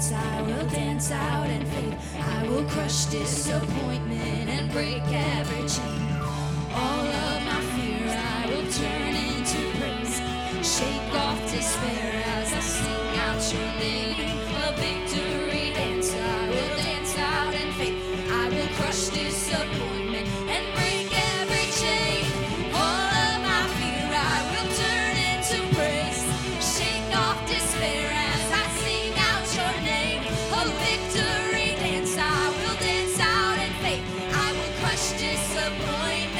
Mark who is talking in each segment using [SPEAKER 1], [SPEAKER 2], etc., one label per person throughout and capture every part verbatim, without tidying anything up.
[SPEAKER 1] dance, I will dance out in faith. I will crush disappointment and break every chain. All of my fear I will turn into praise. Shake off despair as I sing out your name. A victory dance, I will dance out in faith. I will crush disappointment and break every chain. All of my fear I will turn into praise. Shake off despair as I sing out your name. A victory dance, I will dance out in faith. I will crush disappointment.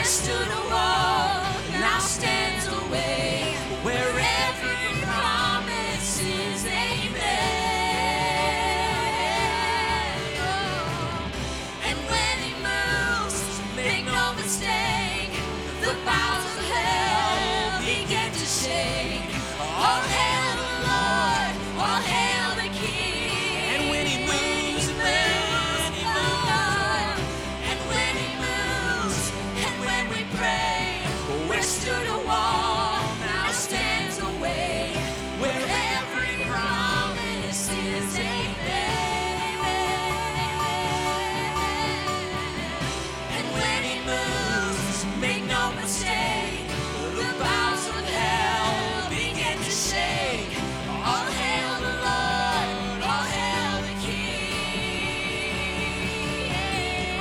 [SPEAKER 1] stood a wall, now stands a way, where every promise is amen. Oh, and when he moves, make no mistake, the boughs of hell begin to shake. All hail the Lord, all hail the King.
[SPEAKER 2] And when he moves, and when he moves,
[SPEAKER 1] and when he moves, and when we pray, where stood a wall, now stands a way, where every promise is amen. And when he moves, make no mistake, the boughs of hell begin to shake. All hail the Lord, all hail the King.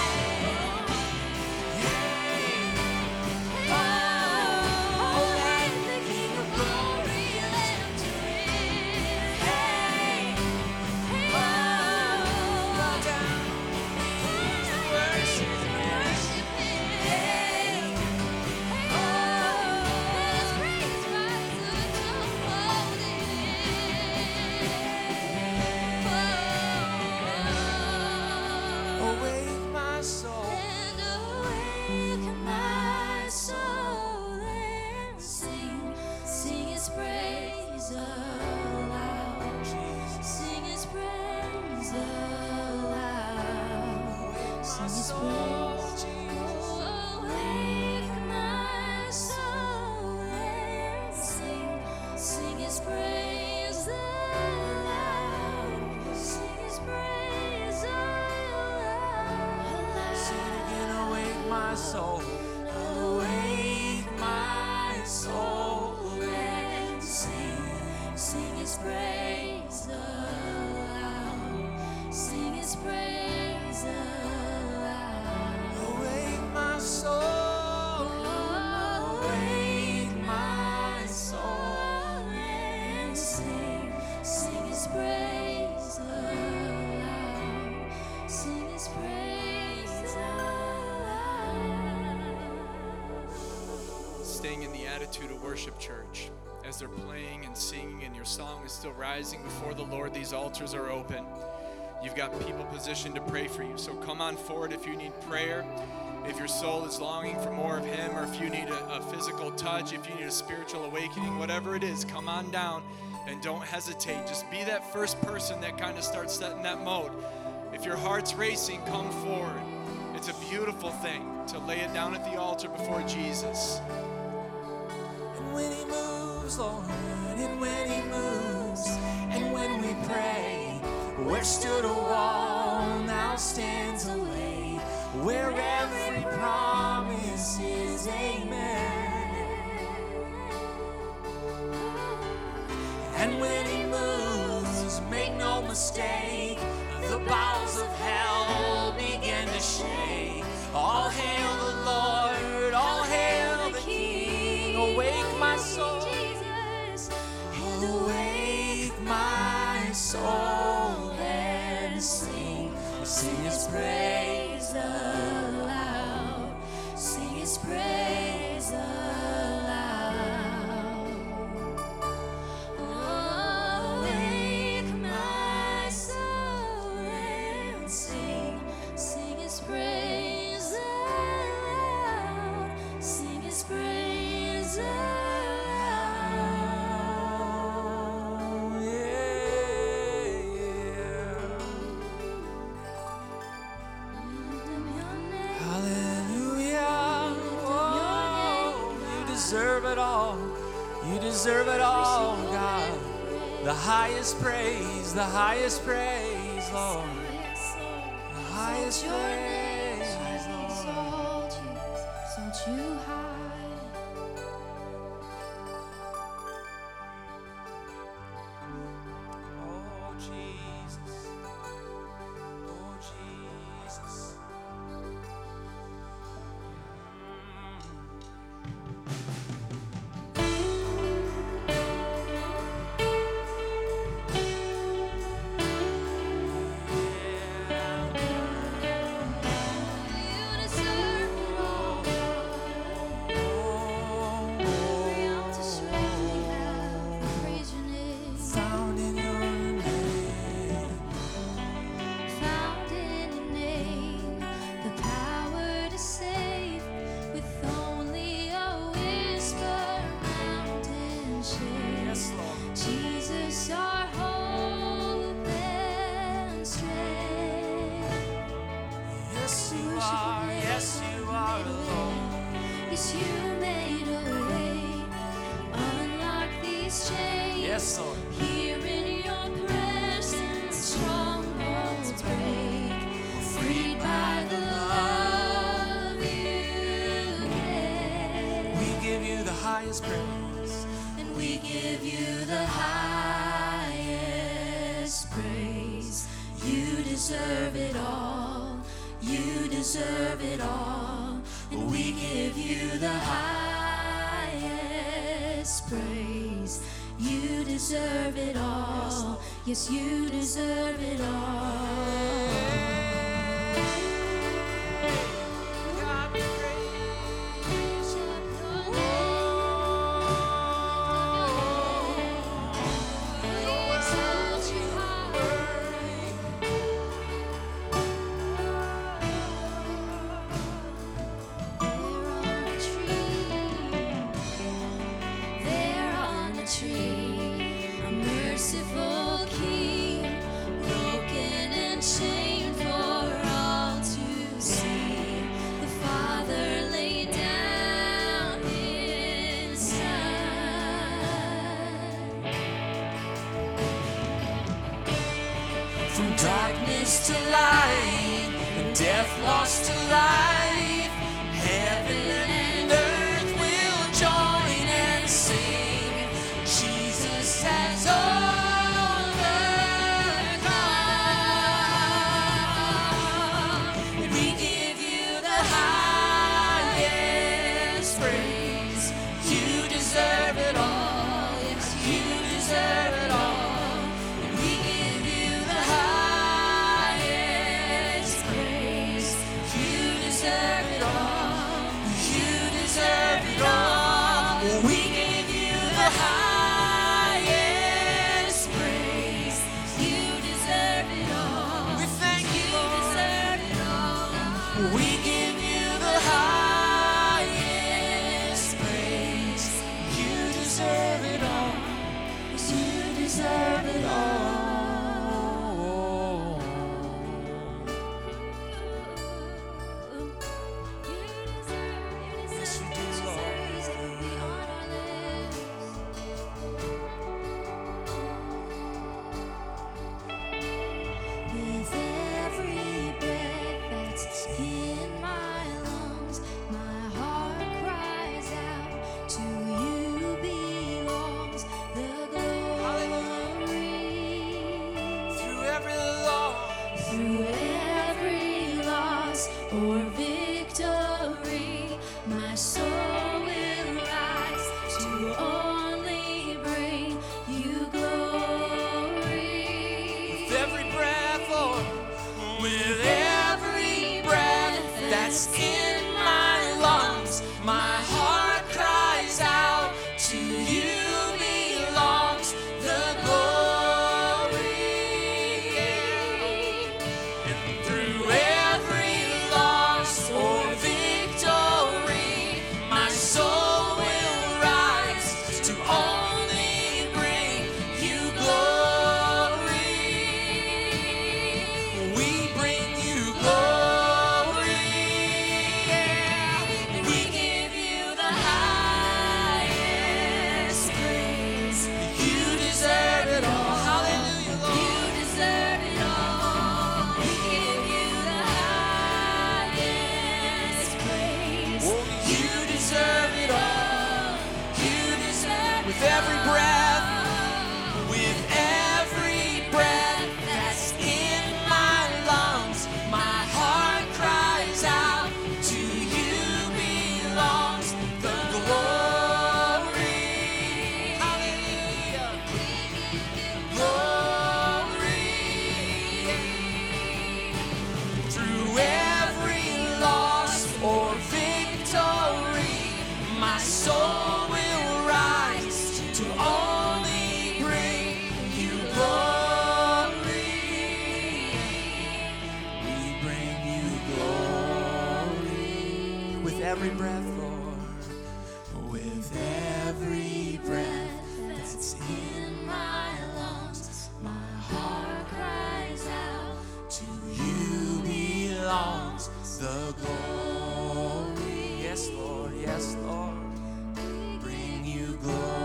[SPEAKER 1] Oh, let the King of Glory enter in. Hey, oh, bow down to worship Him. Hey, oh, let His praise rise unfolding.
[SPEAKER 2] awake my soul.
[SPEAKER 1] And awaken my soul and sing, sing His praise aloud. Sing His praise aloud. Sing His praise. Oh, awake my soul and sing, sing His praise aloud. Sing His praise aloud.
[SPEAKER 2] Sing it again, awake my soul.
[SPEAKER 1] Awake my soul and sing, sing His praise aloud. Sing His praise aloud.
[SPEAKER 2] Awake my soul.
[SPEAKER 1] Awake my soul and sing, sing His praise aloud. Sing His praise aloud.
[SPEAKER 3] Staying in the attitude of worship, church. As they're playing and singing and your song is still rising before the Lord, these altars are open. You've got people positioned to pray for you. So come on forward if you need prayer, if your soul is longing for more of Him, or if you need a, a physical touch, if you need a spiritual awakening, whatever it is, come on down and don't hesitate. Just be that first person that kind of starts setting that mode. If your heart's racing, come forward. It's a beautiful thing to lay it down at the altar before Jesus.
[SPEAKER 2] And when he moves, Lord, and when he moves, and when we pray, where stood a wall, now stands a way, where every promise is amen. And when he moves, make no mistake, the boughs of hell begin to shake. All hail the Lord, all hail the King. Awake my soul,
[SPEAKER 1] Jesus, and
[SPEAKER 2] awake my soul and sing, sing His praise.
[SPEAKER 1] praise aloud. Sing His praise aloud. Awake my soul and sing, sing His praise aloud. Sing His praise aloud.
[SPEAKER 2] Oh, yeah, yeah.
[SPEAKER 1] Lift up your name.
[SPEAKER 2] Hallelujah. Oh, you deserve it all. You deserve it all, God. The highest praise, the highest praise, Lord. The highest praise, Lord.
[SPEAKER 1] Exalt you, exalt you high.
[SPEAKER 2] Oh, Jesus. Oh, Jesus.
[SPEAKER 1] You deserve it all.
[SPEAKER 2] Jesus praise.
[SPEAKER 1] And we give you the highest praise. You deserve it all. You deserve it all. And we give you the highest praise. You deserve it all. Yes, you deserve it all.
[SPEAKER 2] God, we praise you. From darkness to light, and death lost to life, heaven and earth will join and sing. Jesus has overcome. We give you the highest praise. You deserve it all. Yes, you deserve it all. Every breath, Lord, with every breath that's in my lungs, my heart cries out, to you belongs the glory. Yes, Lord, yes, Lord, bring you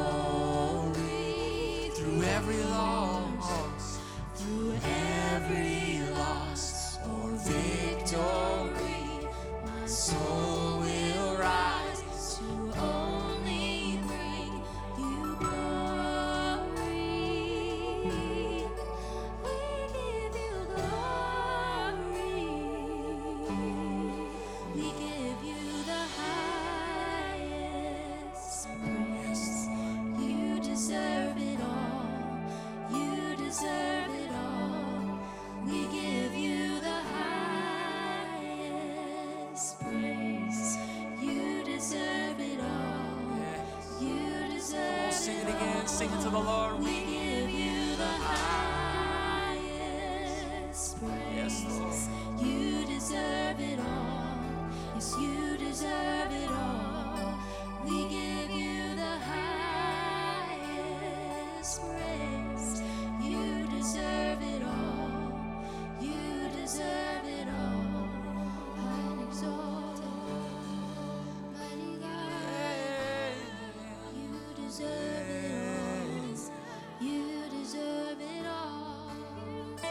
[SPEAKER 2] glory through every loss, through every loss or victory, my soul will rise to only bring and sing it to the Lord.
[SPEAKER 1] We give you the highest praise.
[SPEAKER 2] Yes, Lord.
[SPEAKER 1] You deserve it all. Yes, you deserve it all. We give you the highest praise. You deserve it all. You deserve it all. I'm exalted, mighty God. You deserve it all. You deserve it all. With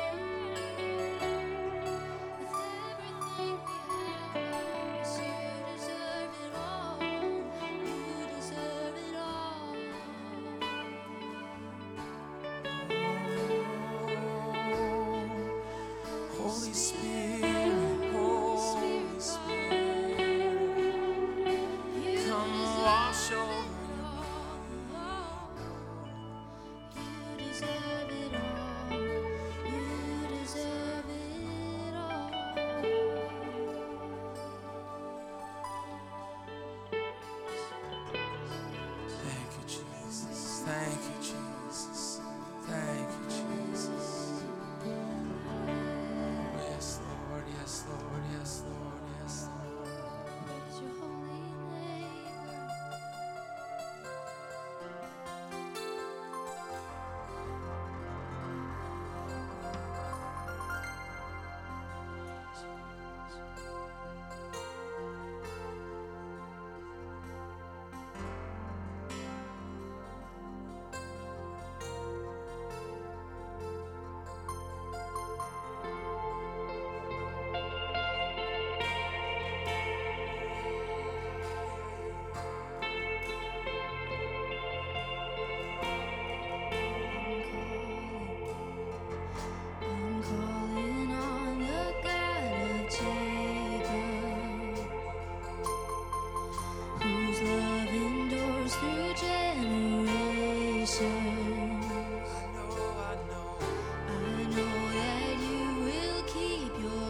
[SPEAKER 1] everything we have, yes, you deserve it all. You deserve it all.
[SPEAKER 2] Holy Spirit, Holy Spirit,
[SPEAKER 1] You
[SPEAKER 2] come
[SPEAKER 1] deserve
[SPEAKER 2] wash
[SPEAKER 1] it
[SPEAKER 2] over
[SPEAKER 1] all. You deserve it all. You deserve it all.
[SPEAKER 2] Thank you, Jesus. Thank you, Jesus. Thank you, Jesus. Yes, Lord. Yes, Lord. Yes, Lord. Yes, Lord.
[SPEAKER 1] Praise your holy name. I'm calling on the God of Jacob, whose love endures through generations.
[SPEAKER 2] I know, I know.
[SPEAKER 1] I know that you will keep your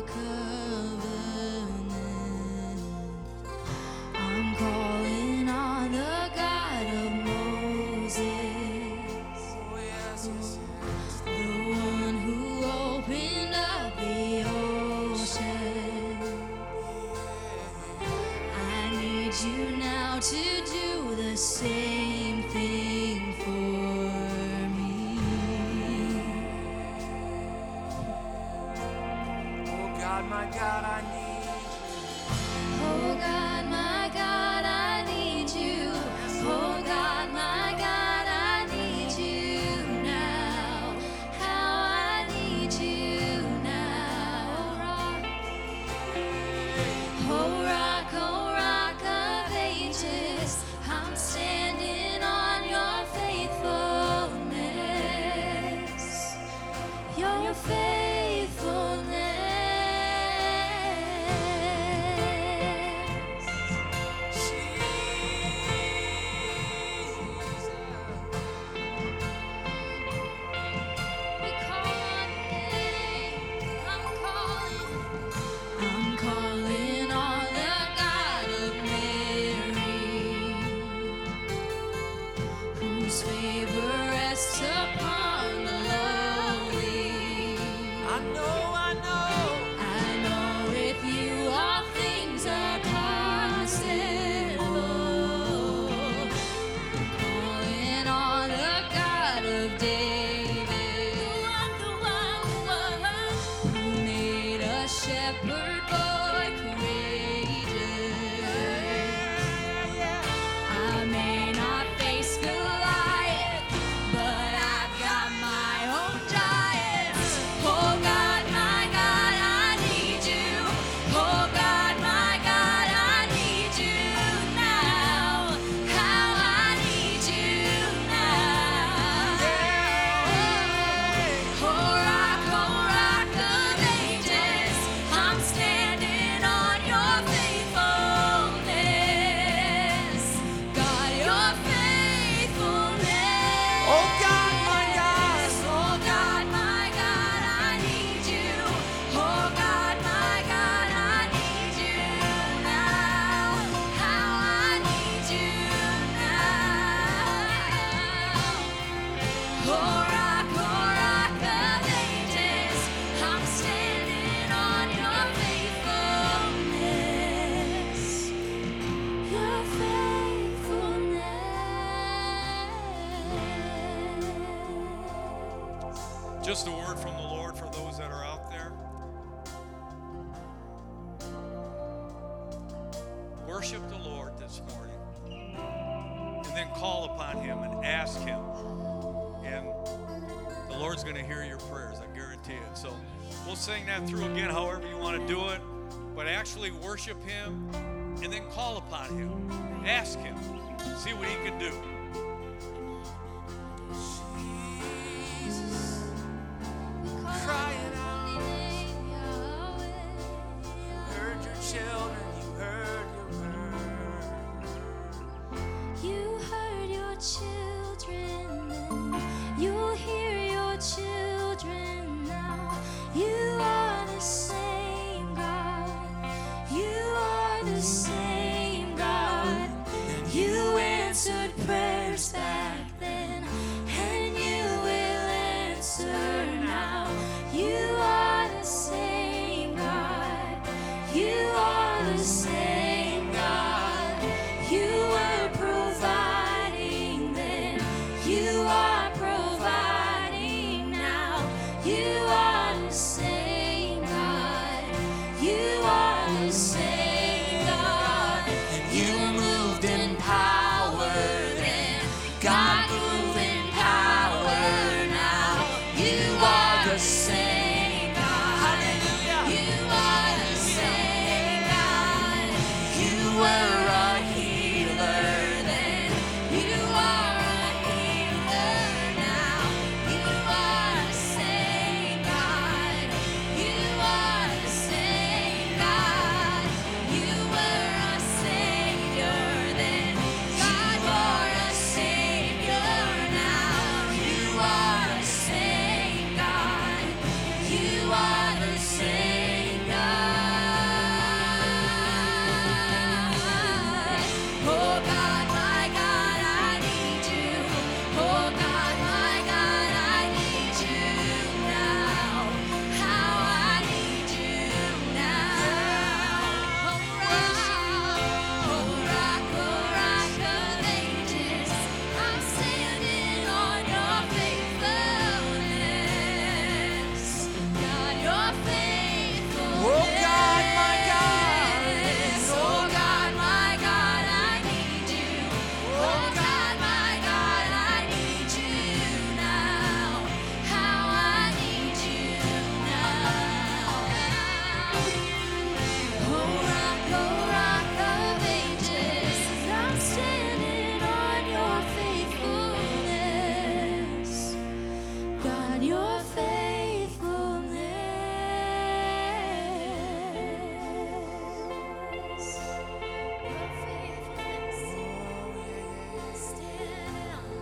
[SPEAKER 1] covenant. I'm calling on the God of Moses,
[SPEAKER 2] Oh, yes, yes, yes.
[SPEAKER 1] the one who opened up the ocean. I need you now to do the same thing for me.
[SPEAKER 2] Oh, God, my God, I need
[SPEAKER 1] Oh God, my God, I need you. Oh God, my God, I need you now. How I need you now. Oh rock, oh rock of ages, I'm standing on your faithfulness. Your faithfulness. We call on your name. I'm calling. I'm calling on the God of Mary, whose favor rests upon the lowly.
[SPEAKER 2] I know, I know.
[SPEAKER 1] I know with you all things are possible. Calling on the God of David, the one, the one who made a shepherd boy courageous. I may not face Goliath, but I've got my own giants. Oh God, my God, I need you. Oh God, my God, I need you now. How I need you now. Oh rock, oh rock of ages, I'm standing
[SPEAKER 4] Just a word from the Lord for those that are out there. Worship the Lord this morning, and then call upon Him and ask Him. And the Lord's going to hear your prayers, I guarantee it. So we'll sing that through again, however you want to do it. But actually worship Him, and then call upon Him. Ask Him. See what He can do.
[SPEAKER 2] Crying out, you heard your children, you heard your word.
[SPEAKER 1] You heard your children, and you'll hear your children now. You are the same God. You are the same God. You answered prayers back then, and you will answer now. You are the same God. You are the same God. You were providing then. You are providing now. You are the same God. You are the same God.
[SPEAKER 2] You moved in power then. God moved in power now. You are the same God. Hallelujah.
[SPEAKER 1] You are the same God.
[SPEAKER 2] You were a healer
[SPEAKER 1] Then you are a healer now. You are the same God. You are the same God. You were a savior then. God, you're a savior now. You are the same God. You are the same God. Oh God, my God, I need you. Oh God, my God, I need you now. How I need you now. Oh rock, oh rock, oh rock of ages, I'm standing on your faithfulness. God, your faithfulness.
[SPEAKER 2] Oh God, my God.
[SPEAKER 1] Oh God, my God, I need you. Oh God, my God, I need you now. How I need you now. Oh rock, oh rock of ages, I'm standing on your faithfulness. God, your faithfulness. Your faithfulness. Standing on.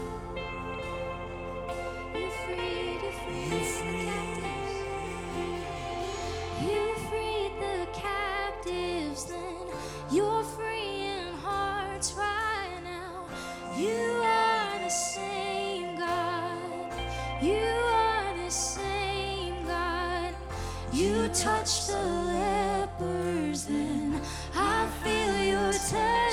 [SPEAKER 1] You freed, you freed the captives. You freed the captives then. You're freeing hearts right now. You are the same God. You are the same God. You touched the lepers then. I feel your touch.